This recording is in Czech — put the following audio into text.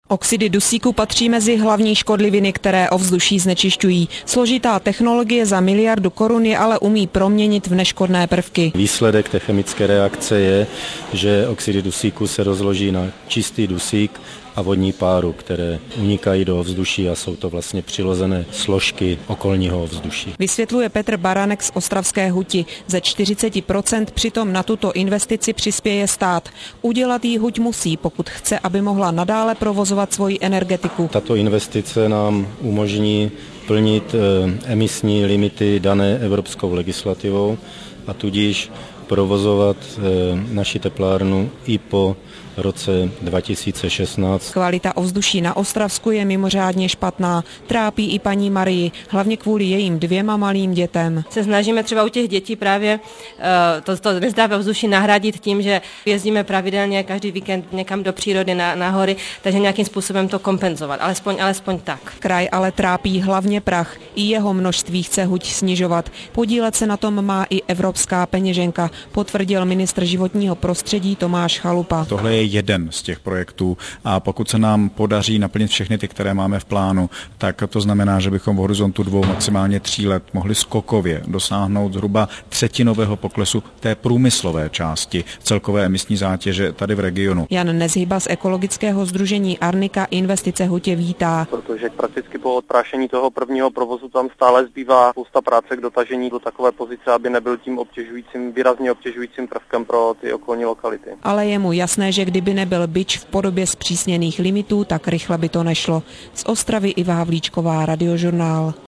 Oxidy dusíku patří mezi hlavní škodliviny, které ovzduší znečišťují. Složitá technologie za miliardu korun je ale umí proměnit v neškodné prvky. Výsledek té chemické reakce je, že oxidy dusíku se rozloží na čistý dusík a vodní páru, které unikají do ovzduší a jsou to vlastně přirozené složky okolního ovzduší. Vysvětluje Petr Baranek z Ostravské huti. Ze 40% přitom na tuto investici přispěje stát. Udělat jí huť musí, pokud chce, aby mohla nadále provozovat svoji energetiku. Tato investice nám umožní plnit emisní limity dané evropskou legislativou a tudíž provozovat naši teplárnu i po roce 2016. Kvalita ovzduší na Ostravsku je mimořádně špatná. Trápí i paní Marii, hlavně kvůli jejím 2 malým dětem. Se snažíme třeba u těch dětí právě to nezdravé ovzduší nahradit tím, že jezdíme pravidelně každý víkend někam do přírody na hory, takže nějakým způsobem to kompenzovat, alespoň tak. Kraj ale trápí hlavně prach. I jeho množství chce huť snižovat. Podílet se na tom má i evropská peněženka, potvrdil ministr životního prostředí Tomáš Chalupa. Tohle je jeden z těch projektů a pokud se nám podaří naplnit všechny ty, které máme v plánu, tak to znamená, že bychom v horizontu 2, maximálně 3 let mohli skokově dosáhnout zhruba třetinového poklesu té průmyslové části celkové emisní zátěže tady v regionu. Jan Nezhyba z ekologického sdružení Arnika investice hutě vítá. Protože prakticky po odprášení toho prvního provozu tam stále zbývá spousta práce k dotažení do takové pozice, aby nebyl tím výrazně obtěžujícím prvkem pro ty okolní lokality. Ale je mu jasné, že kdyby nebyl bič v podobě zpřísněných limitů, tak rychle by to nešlo. Z Ostravy Iva Havlíčková, Radiožurnál.